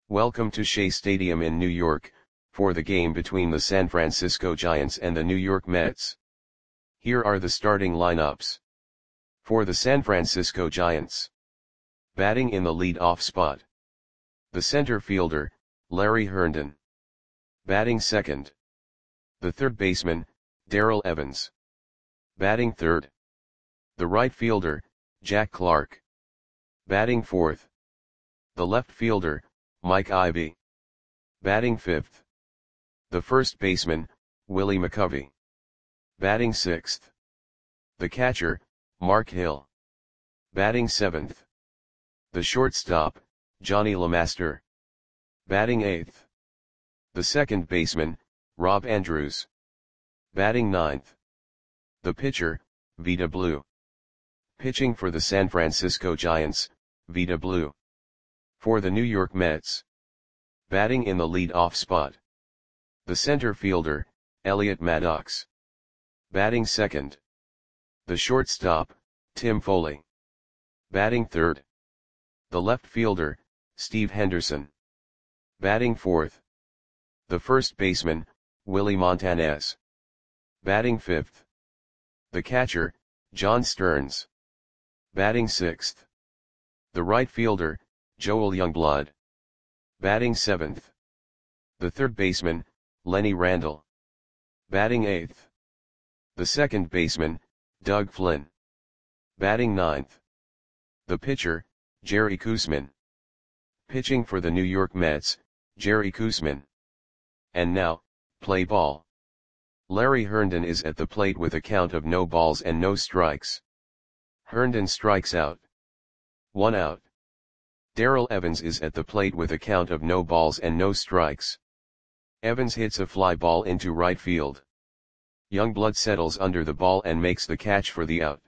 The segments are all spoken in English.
Welcome to Shea Stadium in New York, for the game between the San Francisco Giants and the New York Mets. Here are the starting lineups. For the San Francisco Giants. Batting in the lead-off spot. The center fielder, Larry Herndon. Batting second. The third baseman, Darrell Evans. Batting third. The right fielder, Jack Clark. Batting fourth. The left fielder, Mike Ivy. Batting fifth. The first baseman, Willie McCovey. Batting sixth. The catcher, Mark Hill. Batting seventh. The shortstop, Johnny LeMaster. Batting eighth. The second baseman, Rob Andrews. Batting ninth. The pitcher, Vida Blue. Pitching for the San Francisco Giants, Vida Blue. For the New York Mets. Batting in the lead-off spot. The center fielder, Elliot Maddox. Batting second. The shortstop, Tim Foley. Batting third. The left fielder, Steve Henderson. Batting fourth. The first baseman, Willie Montanez. Batting fifth. The catcher, John Stearns. Batting sixth. The right fielder, Joel Youngblood. Batting seventh. The third baseman, Lenny Randle. Batting eighth. The second baseman, Doug Flynn. Batting ninth. The pitcher, Jerry Koosman. Pitching for the New York Mets, Jerry Koosman. And now, play ball. Larry Herndon is at the plate with a count of no balls and no strikes. Herndon strikes out. 1 out. Darrell Evans is at the plate with a count of no balls and no strikes. Evans hits a fly ball into right field. Youngblood settles under the ball and makes the catch for the out.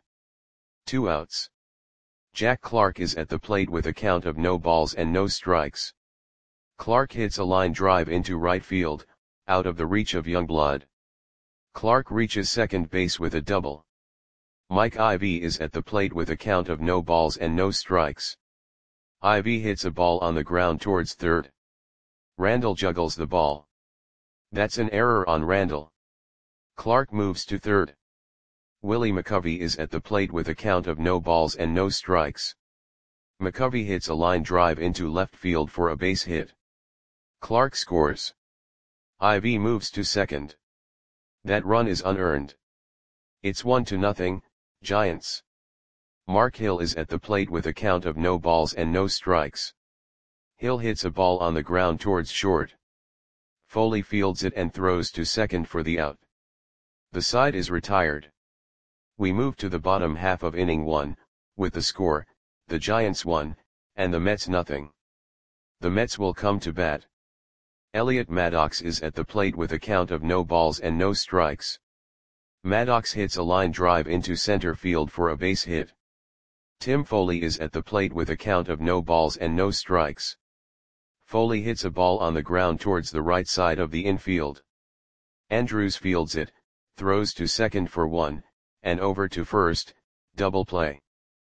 2 outs. Jack Clark is at the plate with a count of no balls and no strikes. Clark hits a line drive into right field, out of the reach of Youngblood. Clark reaches second base with a double. Mike Ivy is at the plate with a count of no balls and no strikes. Ivy hits a ball on the ground towards third. Randle juggles the ball. That's an error on Randle. Clark moves to third. Willie McCovey is at the plate with a count of no balls and no strikes. McCovey hits a line drive into left field for a base hit. Clark scores. Ivy moves to second. That run is unearned. It's 1-0, Giants. Mark Hill is at the plate with a count of no balls and no strikes. Hill hits a ball on the ground towards short. Foley fields it and throws to second for the out. The side is retired. We move to the bottom half of inning 1, with the score, the Giants 1, and the Mets nothing. The Mets will come to bat. Elliot Maddox is at the plate with a count of no balls and no strikes. Maddox hits a line drive into center field for a base hit. Tim Foley is at the plate with a count of no balls and no strikes. Foley hits a ball on the ground towards the right side of the infield. Andrews fields it, throws to second for 1, and over to first, double play.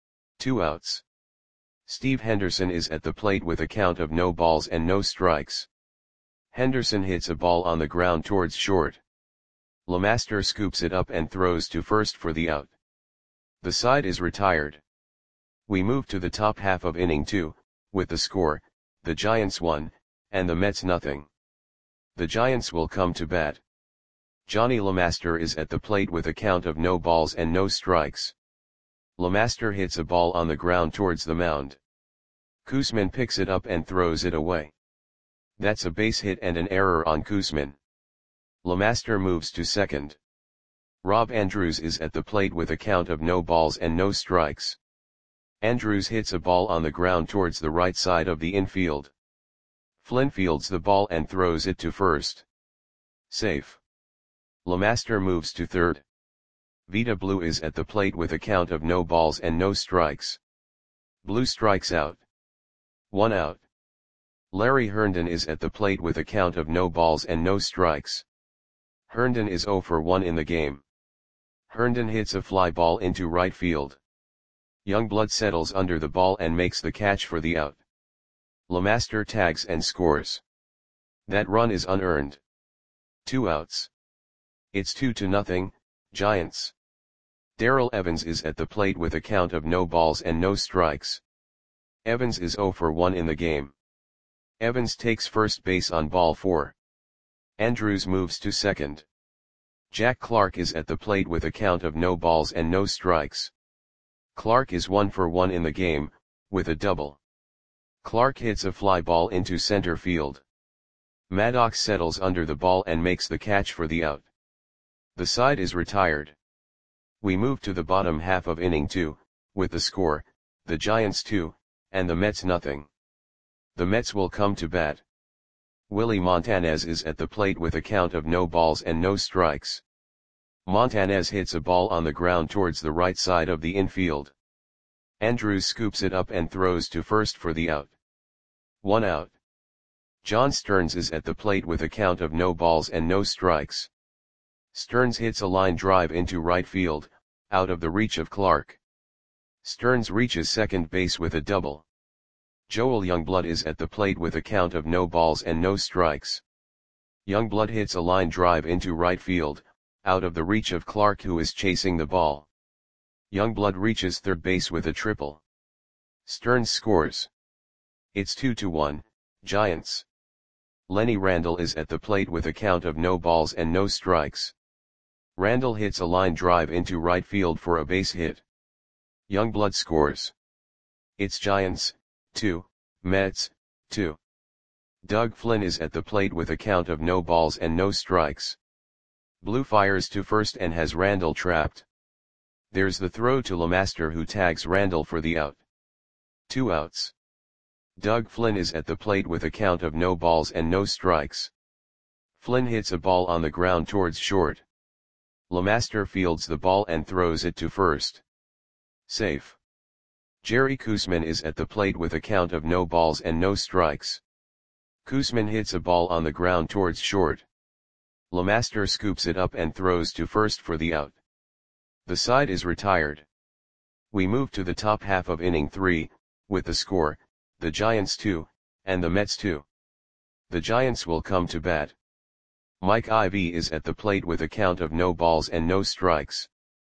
2 outs. Steve Henderson is at the plate with a count of no balls and no strikes. Henderson hits a ball on the ground towards short. LeMaster scoops it up and throws to first for the out. The side is retired. We move to the top half of inning 2, with the score, the Giants 1, and the Mets nothing. The Giants will come to bat. Johnny LeMaster is at the plate with a count of no balls and no strikes. LeMaster hits a ball on the ground towards the mound. Koosman picks it up and throws it away. That's a base hit and an error on Koosman. LeMaster moves to second. Rob Andrews is at the plate with a count of no balls and no strikes. Andrews hits a ball on the ground towards the right side of the infield. Flynn fields the ball and throws it to first. Safe. LeMaster moves to third. Vida Blue is at the plate with a count of no balls and no strikes. Blue strikes out. 1 out. Larry Herndon is at the plate with a count of no balls and no strikes. Herndon is 0 for 1 in the game. Herndon hits a fly ball into right field. Youngblood settles under the ball and makes the catch for the out. LeMaster tags and scores. That run is unearned. 2 outs. It's 2-0, Giants. Darrell Evans is at the plate with a count of no balls and no strikes. Evans is 0 for 1 in the game. Evans takes first base on ball 4. Andrews moves to second. Jack Clark is at the plate with a count of no balls and no strikes. Clark is 1 for 1 in the game, with a double. Clark hits a fly ball into center field. Maddox settles under the ball and makes the catch for the out. The side is retired. We move to the bottom half of inning 2, with the score, the Giants 2, and the Mets nothing. The Mets will come to bat. Willie Montanez is at the plate with a count of no balls and no strikes. Montanez hits a ball on the ground towards the right side of the infield. Andrews scoops it up and throws to first for the out. 1 out. John Stearns is at the plate with a count of no balls and no strikes. Stearns hits a line drive into right field, out of the reach of Clark. Stearns reaches second base with a double. Joel Youngblood is at the plate with a count of no balls and no strikes. Youngblood hits a line drive into right field, out of the reach of Clark, who is chasing the ball. Youngblood reaches third base with a triple. Stearns scores. It's 2-1, Giants. Lenny Randle is at the plate with a count of no balls and no strikes. Randle hits a line drive into right field for a base hit. Youngblood scores. It's Giants 2, Mets 2. Doug Flynn is at the plate with a count of no balls and no strikes. Blue fires to first and has Randle trapped. There's the throw to LeMaster, who tags Randle for the out. 2 outs. Doug Flynn is at the plate with a count of no balls and no strikes. Flynn hits a ball on the ground towards short. LeMaster fields the ball and throws it to first. Safe. Jerry Koosman is at the plate with a count of no balls and no strikes. Koosman hits a ball on the ground towards short. LeMaster scoops it up and throws to first for the out. The side is retired. We move to the top half of inning 3, with the score, the Giants 2, and the Mets 2. The Giants will come to bat. Mike Ivy is at the plate with a count of no balls and no strikes.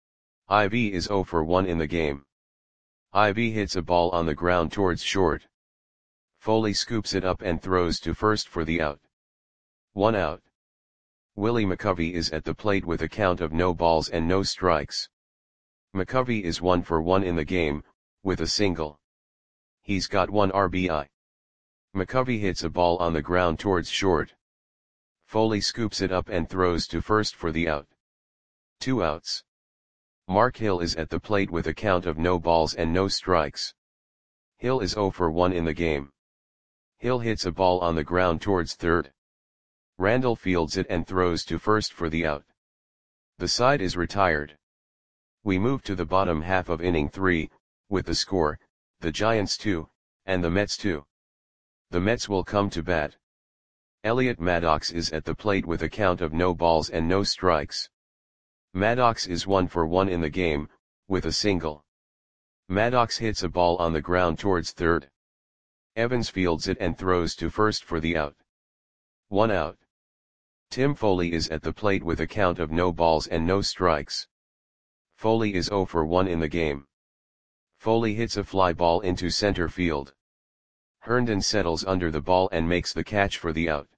Ivy is 0 for 1 in the game. Ivy hits a ball on the ground towards short. Foley scoops it up and throws to first for the out. 1 out. Willie McCovey is at the plate with a count of no balls and no strikes. McCovey is 1 for 1 in the game, with a single. He's got 1 RBI. McCovey hits a ball on the ground towards short. Foley scoops it up and throws to first for the out. 2 outs. Mark Hill is at the plate with a count of no balls and no strikes. Hill is 0 for 1 in the game. Hill hits a ball on the ground towards third. Randle fields it and throws to first for the out. The side is retired. We move to the bottom half of inning 3, with the score, the Giants 2, and the Mets 2. The Mets will come to bat. Elliot Maddox is at the plate with a count of no balls and no strikes. Maddox is 1 for 1 in the game, with a single. Maddox hits a ball on the ground towards third. Evans fields it and throws to first for the out. 1 out. Tim Foley is at the plate with a count of no balls and no strikes. Foley is 0 for 1 in the game. Foley hits a fly ball into center field. Herndon settles under the ball and makes the catch for the out.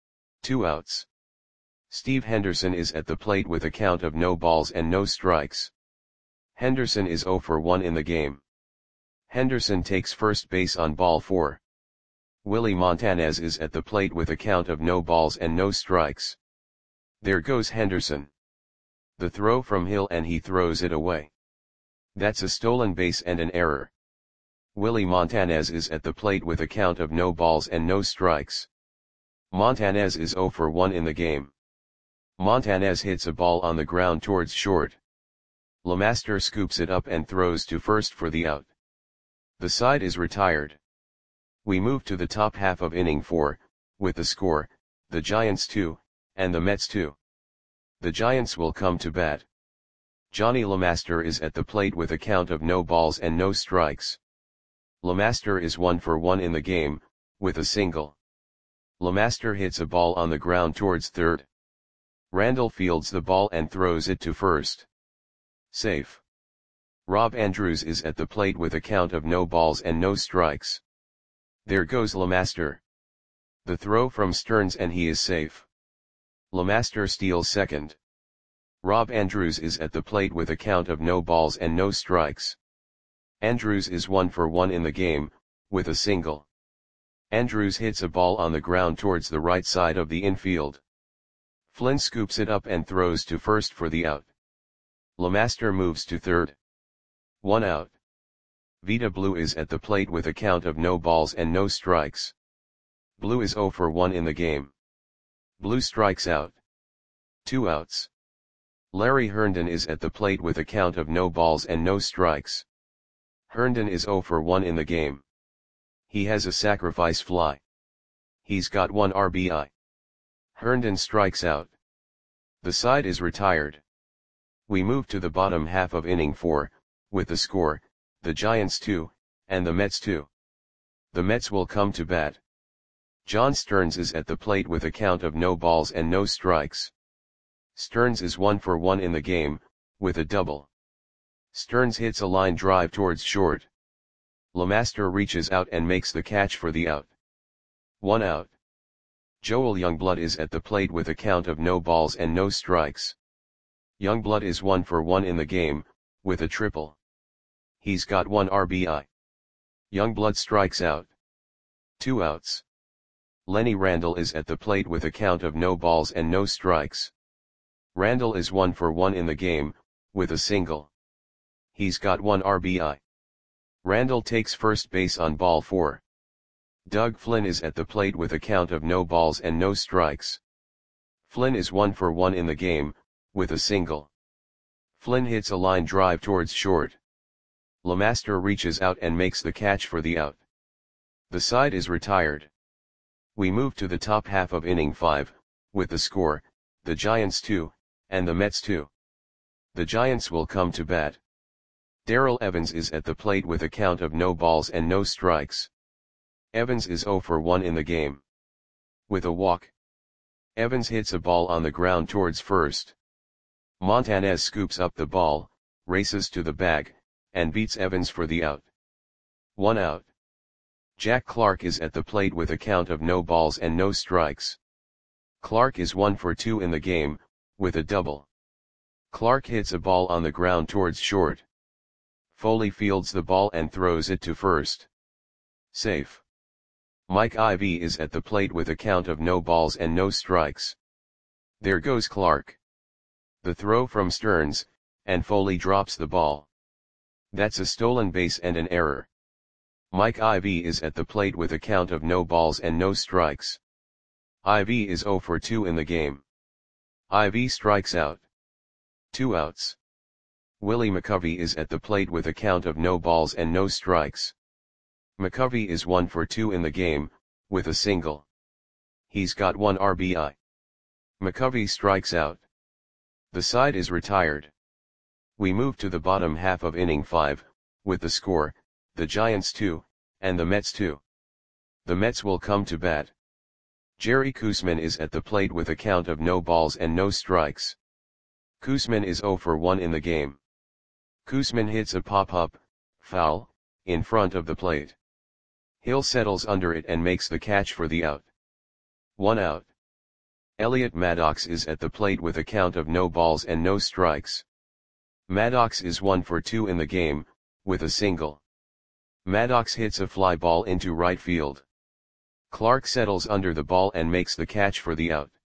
2 outs. Steve Henderson is at the plate with a count of no balls and no strikes. Henderson is 0 for 1 in the game. Henderson takes first base on ball 4. Willie Montanez is at the plate with a count of no balls and no strikes. There goes Henderson. The throw from Hill and he throws it away. That's a stolen base and an error. Willie Montanez is at the plate with a count of no balls and no strikes. Montanez is 0 for 1 in the game. Montanez hits a ball on the ground towards short. LeMaster scoops it up and throws to first for the out. The side is retired. We move to the top half of inning 4, with the score, the Giants 2, and the Mets 2. The Giants will come to bat. Johnny LeMaster is at the plate with a count of no balls and no strikes. LeMaster is 1 for 1 in the game, with a single. LeMaster hits a ball on the ground towards third. Randall fields the ball and throws it to first. Safe. Rob Andrews is at the plate with a count of no balls and no strikes. There goes LeMaster. The throw from Stearns and he is safe. LeMaster steals second. Rob Andrews is at the plate with a count of no balls and no strikes. Andrews is 1 for 1 in the game, with a single. Andrews hits a ball on the ground towards the right side of the infield. Flynn scoops it up and throws to first for the out. LeMaster moves to third. 1 out. Vida Blue is at the plate with a count of no balls and no strikes. Blue is 0 for 1 in the game. Blue strikes out. 2 outs. Larry Herndon is at the plate with a count of no balls and no strikes. Herndon is 0 for 1 in the game. He has a sacrifice fly. He's got 1 RBI. Herndon strikes out. The side is retired. We move to the bottom half of inning 4, with the score, the Giants 2, and the Mets 2. The Mets will come to bat. John Stearns is at the plate with a count of no balls and no strikes. Stearns is 1 for 1 in the game, with a double. Stearns hits a line drive towards short. LeMaster reaches out and makes the catch for the out. 1 out. Joel Youngblood is at the plate with a count of no balls and no strikes. Youngblood is 1 for 1 in the game, with a triple. He's got 1 RBI. Youngblood strikes out. 2 outs. Lenny Randall is at the plate with a count of no balls and no strikes. Randall is 1 for 1 in the game, with a single. He's got 1 RBI. Randall takes first base on ball 4. Doug Flynn is at the plate with a count of no balls and no strikes. Flynn is 1 for 1 in the game, with a single. Flynn hits a line drive towards short. LeMaster reaches out and makes the catch for the out. The side is retired. We move to the top half of inning 5, with the score, the Giants 2, and the Mets 2. The Giants will come to bat. Darrell Evans is at the plate with a count of no balls and no strikes. Evans is 0 for 1 in the game. With a walk. Evans hits a ball on the ground towards first. Montanez scoops up the ball, races to the bag, and beats Evans for the out. 1 out. Jack Clark is at the plate with a count of no balls and no strikes. Clark is 1 for 2 in the game, with a double. Clark hits a ball on the ground towards short. Foley fields the ball and throws it to first. Safe. Mike Ivy is at the plate with a count of no balls and no strikes. There goes Clark. The throw from Stearns, and Foley drops the ball. That's a stolen base and an error. Mike Ivy is at the plate with a count of no balls and no strikes. Ivy is 0 for 2 in the game. Ivy strikes out. 2 outs. Willie McCovey is at the plate with a count of no balls and no strikes. McCovey is 1 for 2 in the game, with a single. He's got 1 RBI. McCovey strikes out. The side is retired. We move to the bottom half of inning 5, with the score, the Giants 2, and the Mets 2. The Mets will come to bat. Jerry Koosman is at the plate with a count of no balls and no strikes. Koosman is 0 for 1 in the game. Koosman hits a pop-up, foul, in front of the plate. Hill settles under it and makes the catch for the out. 1 out. Elliot Maddox is at the plate with a count of no balls and no strikes. Maddox is 1 for 2 in the game, with a single. Maddox hits a fly ball into right field. Clark settles under the ball and makes the catch for the out.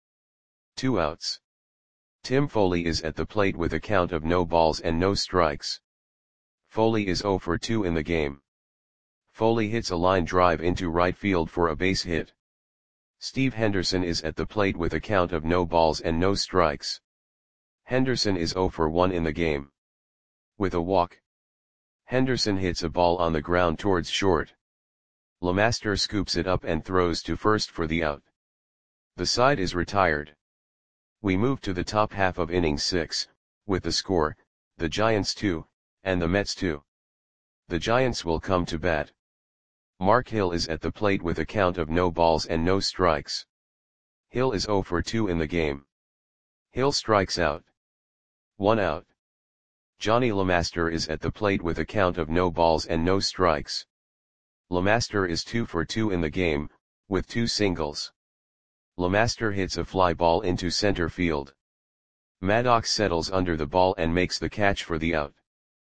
2 outs. Tim Foley is at the plate with a count of no balls and no strikes. Foley is 0 for 2 in the game. Foley hits a line drive into right field for a base hit. Steve Henderson is at the plate with a count of no balls and no strikes. Henderson is 0 for 1 in the game. With a walk. Henderson hits a ball on the ground towards short. LeMaster scoops it up and throws to first for the out. The side is retired. We move to the top half of inning 6, with the score, the Giants 2, and the Mets 2. The Giants will come to bat. Mark Hill is at the plate with a count of no balls and no strikes. Hill is 0 for 2 in the game. Hill strikes out. 1 out. Johnny LeMaster is at the plate with a count of no balls and no strikes. LeMaster is 2 for 2 in the game, with 2 singles. LeMaster hits a fly ball into center field. Maddox settles under the ball and makes the catch for the out.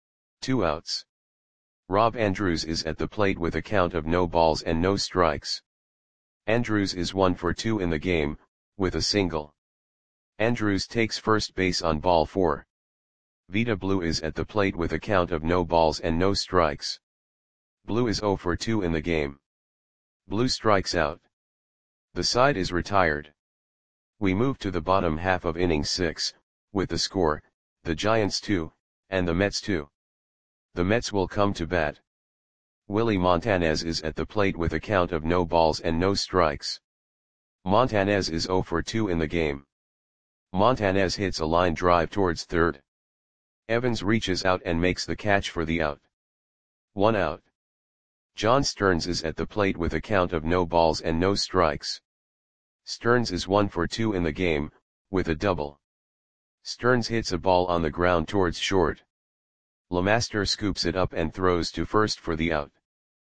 2 outs. Rob Andrews is at the plate with a count of no balls and no strikes. Andrews is 1 for 2 in the game, with a single. Andrews takes first base on ball 4. Vida Blue is at the plate with a count of no balls and no strikes. Blue is 0 for 2 in the game. Blue strikes out. The side is retired. We move to the bottom half of inning 6, with the score, the Giants 2, and the Mets 2. The Mets will come to bat. Willie Montanez is at the plate with a count of no balls and no strikes. Montanez is 0 for 2 in the game. Montanez hits a line drive towards third. Evans reaches out and makes the catch for the out. 1 out. John Stearns is at the plate with a count of no balls and no strikes. Stearns is 1 for 2 in the game, with a double. Stearns hits a ball on the ground towards short. LeMaster scoops it up and throws to first for the out.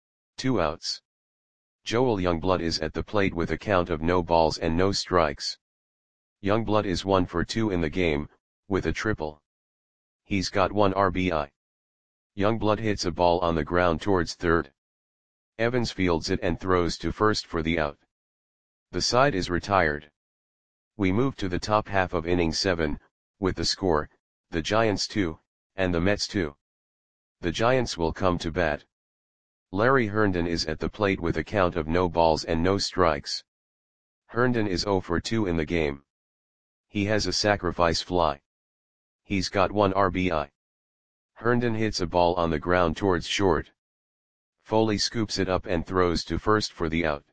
2 outs. Joel Youngblood is at the plate with a count of no balls and no strikes. Youngblood is 1 for 2 in the game, with a triple. He's got 1 RBI. Youngblood hits a ball on the ground towards third. Evans fields it and throws to first for the out. The side is retired. We move to the top half of inning 7, with the score, the Giants 2, and the Mets 2. The Giants will come to bat. Larry Herndon is at the plate with a count of no balls and no strikes. Herndon is 0 for 2 in the game. He has a sacrifice fly. He's got 1 RBI. Herndon hits a ball on the ground towards short. Foley scoops it up and throws to first for the out.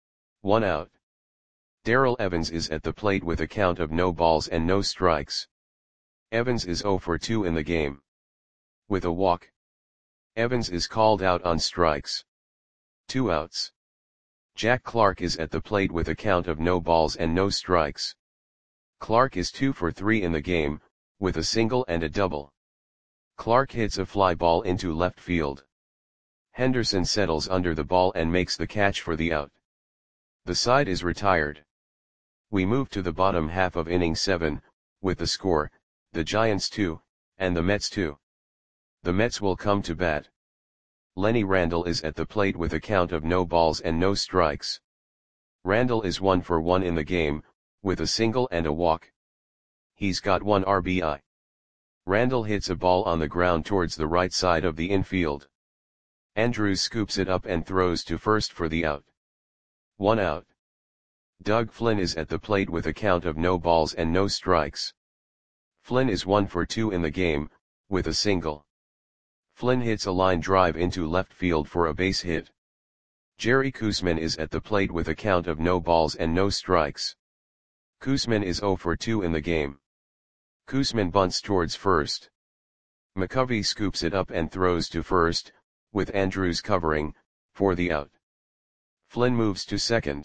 1 out. Darrell Evans is at the plate with a count of no balls and no strikes. Evans is 0 for 2 in the game. With a walk. Evans is called out on strikes. 2 outs. Jack Clark is at the plate with a count of no balls and no strikes. Clark is 2 for 3 in the game, with a single and a double. Clark hits a fly ball into left field. Henderson settles under the ball and makes the catch for the out. The side is retired. We move to the bottom half of inning 7, with the score, the Giants 2, and the Mets 2. The Mets will come to bat. Lenny Randle is at the plate with a count of no balls and no strikes. Randle is 1 for 1 in the game, with a single and a walk. He's got 1 RBI. Randle hits a ball on the ground towards the right side of the infield. Andrews scoops it up and throws to first for the out. 1 out. Doug Flynn is at the plate with a count of no balls and no strikes. Flynn is 1 for 2 in the game, with a single. Flynn hits a line drive into left field for a base hit. Jerry Koosman is at the plate with a count of no balls and no strikes. Koosman is 0 for 2 in the game. Koosman bunts towards first. McCovey scoops it up and throws to first, with Andrews covering, for the out. Flynn moves to second.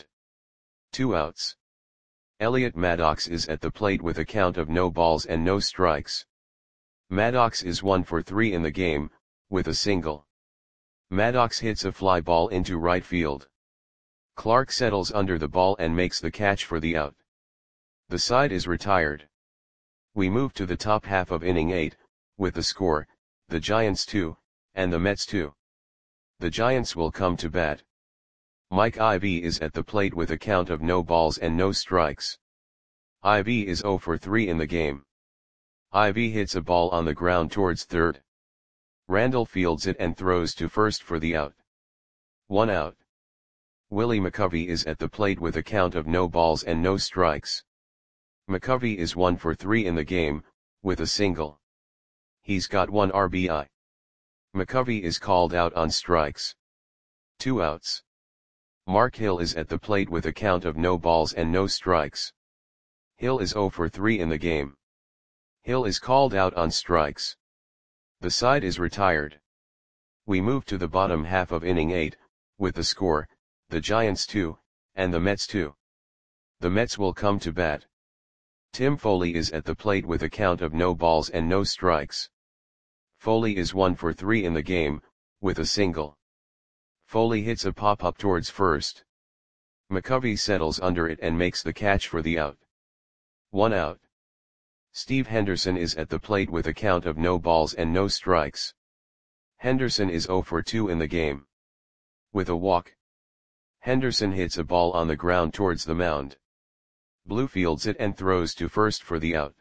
2 outs. Elliot Maddox is at the plate with a count of no balls and no strikes. Maddox is 1 for 3 in the game, with a single. Maddox hits a fly ball into right field. Clark settles under the ball and makes the catch for the out. The side is retired. We move to the top half of inning 8, with the score, the Giants 2, and the Mets 2. The Giants will come to bat. Mike Ivy is at the plate with a count of no balls and no strikes. Ivy is 0 for 3 in the game. Ivy hits a ball on the ground towards third. Randle fields it and throws to first for the out. 1 out. Willie McCovey is at the plate with a count of no balls and no strikes. McCovey is 1 for 3 in the game, with a single. He's got 1 RBI. McCovey is called out on strikes. 2 outs. Mark Hill is at the plate with a count of no balls and no strikes. Hill is 0 for 3 in the game. Hill is called out on strikes. The side is retired. We move to the bottom half of inning 8, with the score, the Giants 2, and the Mets 2. The Mets will come to bat. Tim Foley is at the plate with a count of no balls and no strikes. Foley is 1 for 3 in the game, with a single. Foley hits a pop-up towards first. McCovey settles under it and makes the catch for the out. 1 out. Steve Henderson is at the plate with a count of no balls and no strikes. Henderson is 0 for 2 in the game. With a walk. Henderson hits a ball on the ground towards the mound. Blue fields it and throws to first for the out.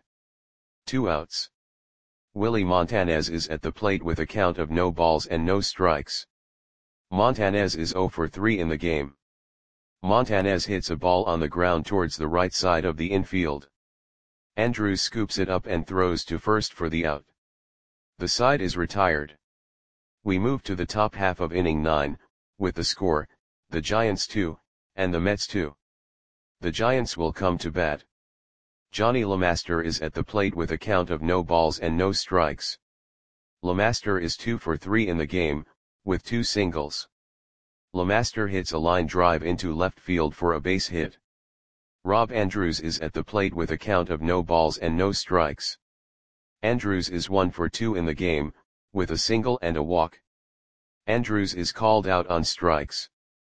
2 outs. Willie Montanez is at the plate with a count of no balls and no strikes. Montanez is 0 for 3 in the game. Montanez hits a ball on the ground towards the right side of the infield. Andrews scoops it up and throws to first for the out. The side is retired. We move to the top half of inning 9, with the score, the Giants 2, and the Mets 2. The Giants will come to bat. Johnny LeMaster is at the plate with a count of no balls and no strikes. LeMaster is 2 for 3 in the game, with 2 singles. LeMaster hits a line drive into left field for a base hit. Rob Andrews is at the plate with a count of no balls and no strikes. Andrews is 1 for 2 in the game, with a single and a walk. Andrews is called out on strikes.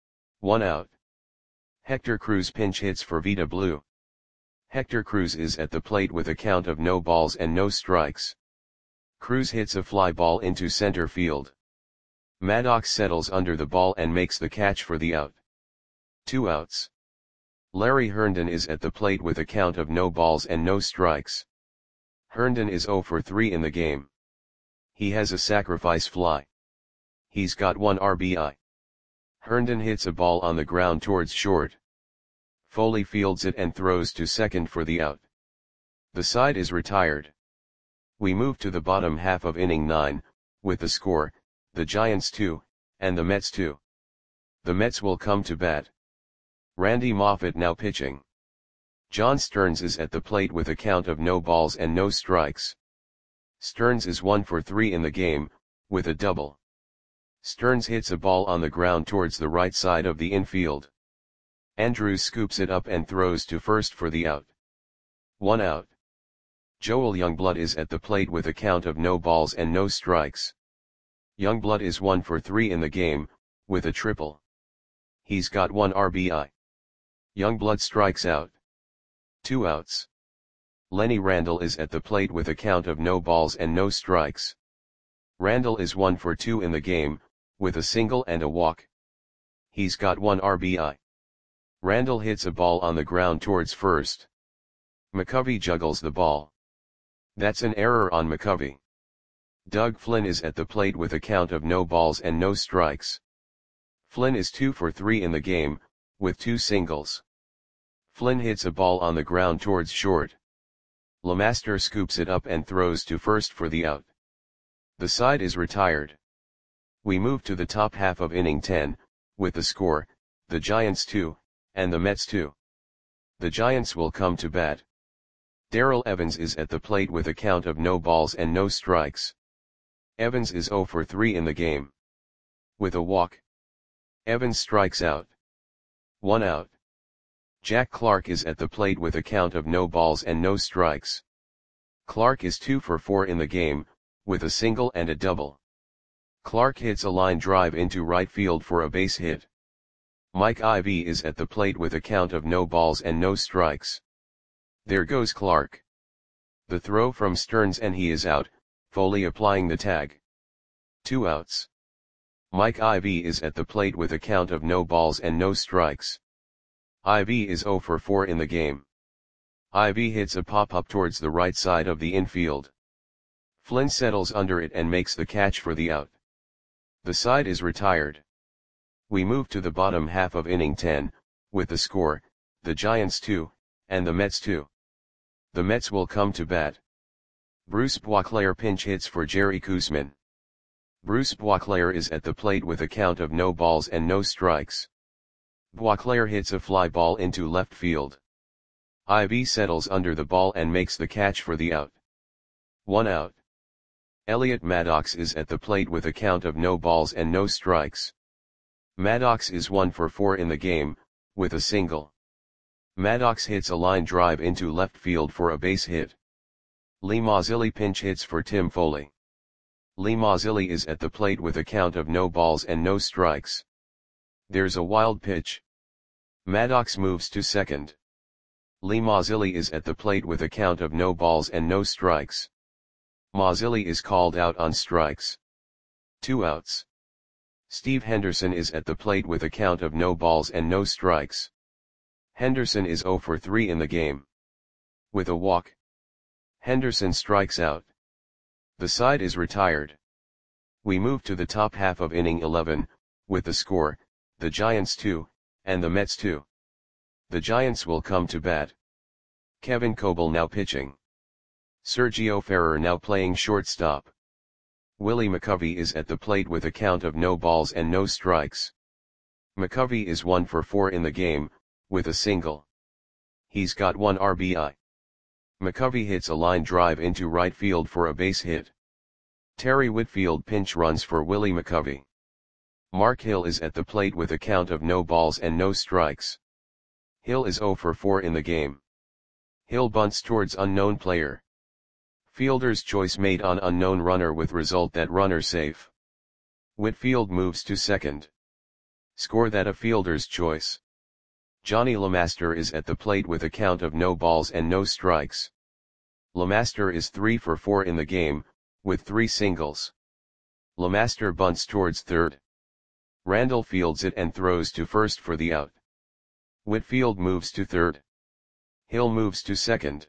1 out. Hector Cruz pinch hits for Vita Blue. Hector Cruz is at the plate with a count of no balls and no strikes. Cruz hits a fly ball into center field. Maddox settles under the ball and makes the catch for the out. 2 outs. Larry Herndon is at the plate with a count of no balls and no strikes. Herndon is 0 for 3 in the game. He has a sacrifice fly. He's got 1 RBI. Herndon hits a ball on the ground towards short. Foley fields it and throws to second for the out. The side is retired. We move to the bottom half of inning 9, with the score, the Giants 2, and the Mets 2. The Mets will come to bat. Randy Moffett now pitching. John Stearns is at the plate with a count of no balls and no strikes. Stearns is 1 for 3 in the game, with a double. Stearns hits a ball on the ground towards the right side of the infield. Andrews scoops it up and throws to first for the out. 1 out. Joel Youngblood is at the plate with a count of no balls and no strikes. Youngblood is 1 for 3 in the game, with a triple. He's got 1 RBI. Youngblood strikes out. 2 outs. Lenny Randle is at the plate with a count of no balls and no strikes. Randle is 1 for 2 in the game, with a single and a walk. He's got 1 RBI. Randle hits a ball on the ground towards first. McCovey juggles the ball. That's an error on McCovey. Doug Flynn is at the plate with a count of no balls and no strikes. Flynn is 2 for 3 in the game, with 2 singles. Flynn hits a ball on the ground towards short. LeMaster scoops it up and throws to first for the out. The side is retired. We move to the top half of inning 10, with the score, the Giants 2, and the Mets 2. The Giants will come to bat. Darrell Evans is at the plate with a count of no balls and no strikes. Evans is 0 for 3 in the game. With a walk. Evans strikes out. 1 out. Jack Clark is at the plate with a count of no balls and no strikes. Clark is 2 for 4 in the game, with a single and a double. Clark hits a line drive into right field for a base hit. Mike Ivy is at the plate with a count of no balls and no strikes. There goes Clark. The throw from Stearns and he is out, Foley applying the tag. 2 outs. Mike Ivy is at the plate with a count of no balls and no strikes. Ivy is 0 for 4 in the game. Ivy hits a pop-up towards the right side of the infield. Flynn settles under it and makes the catch for the out. The side is retired. We move to the bottom half of inning 10, with the score, the Giants 2, and the Mets 2. The Mets will come to bat. Bruce Boisclair pinch hits for Jerry Koosman. Bruce Boisclair is at the plate with a count of no balls and no strikes. Boisclair hits a fly ball into left field. Ivy settles under the ball and makes the catch for the out. 1 out. Elliot Maddox is at the plate with a count of no balls and no strikes. Maddox is 1 for 4 in the game, with a single. Maddox hits a line drive into left field for a base hit. Lee Mazzilli pinch hits for Tim Foley. Lee Mazzilli is at the plate with a count of no balls and no strikes. There's a wild pitch. Maddox moves to second. Lee Mazzilli is at the plate with a count of no balls and no strikes. Mazzilli is called out on strikes. 2 outs. Steve Henderson is at the plate with a count of no balls and no strikes. Henderson is 0 for 3 in the game. With a walk, Henderson strikes out. The side is retired. We move to the top half of inning 11, with the score, the Giants 2, and the Mets 2. The Giants will come to bat. Kevin Coble now pitching. Sergio Ferrer now playing shortstop. Willie McCovey is at the plate with a count of no balls and no strikes. McCovey is 1 for 4 in the game, with a single. He's got 1 RBI. McCovey hits a line drive into right field for a base hit. Terry Whitfield pinch runs for Willie McCovey. Mark Hill is at the plate with a count of no balls and no strikes. Hill is 0 for 4 in the game. Hill bunts towards unknown player. Fielder's choice made on unknown runner with result that runner safe. Whitfield moves to second. Score that a fielder's choice. Johnny LeMaster is at the plate with a count of no balls and no strikes. LeMaster is 3 for 4 in the game, with 3 singles. LeMaster bunts towards third. Randall fields it and throws to first for the out. Whitfield moves to third. Hill moves to second.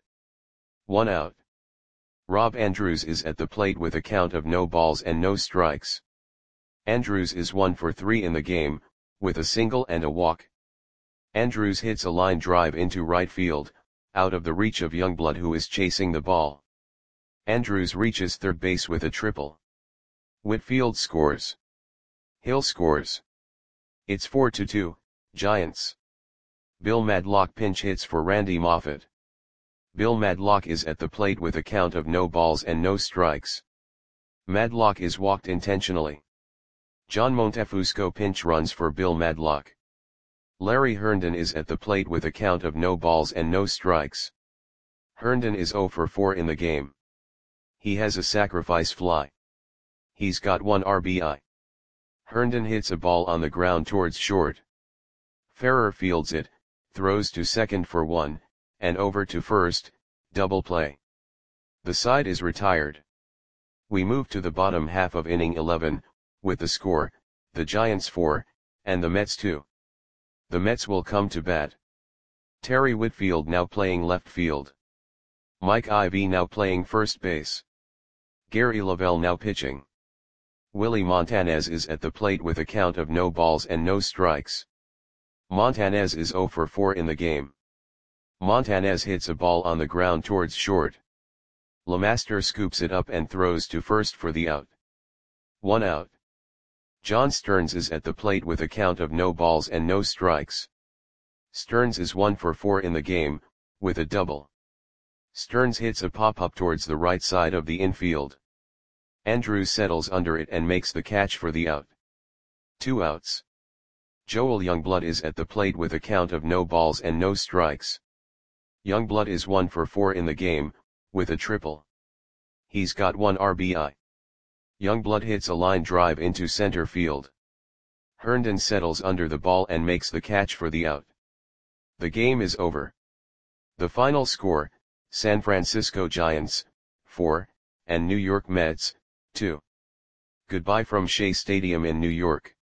1 out. Rob Andrews is at the plate with a count of no balls and no strikes. Andrews is 1 for 3 in the game, with a single and a walk. Andrews hits a line drive into right field, out of the reach of Youngblood who is chasing the ball. Andrews reaches third base with a triple. Whitfield scores. Hill scores. It's 4-2, Giants. Bill Madlock pinch hits for Randy Moffett. Bill Madlock is at the plate with a count of no balls and no strikes. Madlock is walked intentionally. John Montefusco pinch runs for Bill Madlock. Larry Herndon is at the plate with a count of no balls and no strikes. Herndon is 0 for 4 in the game. He has a sacrifice fly. He's got 1 RBI. Herndon hits a ball on the ground towards short. Ferrer fields it, throws to second for 1, and over to first, double play. The side is retired. We move to the bottom half of inning 11, with the score, the Giants 4, and the Mets 2. The Mets will come to bat. Terry Whitfield now playing left field. Mike Ivey now playing first base. Gary Lavelle now pitching. Willie Montanez is at the plate with a count of no balls and no strikes. Montanez is 0 for 4 in the game. Montanez hits a ball on the ground towards short. LeMaster scoops it up and throws to first for the out. 1 out. John Stearns is at the plate with a count of no balls and no strikes. Stearns is 1 for 4 in the game, with a double. Stearns hits a pop-up towards the right side of the infield. Andrews settles under it and makes the catch for the out. 2 outs. Joel Youngblood is at the plate with a count of no balls and no strikes. Youngblood is 1 for 4 in the game, with a triple. He's got 1 RBI. Youngblood hits a line drive into center field. Herndon settles under the ball and makes the catch for the out. The game is over. The final score, San Francisco Giants, 4, and New York Mets, 2. Goodbye from Shea Stadium in New York.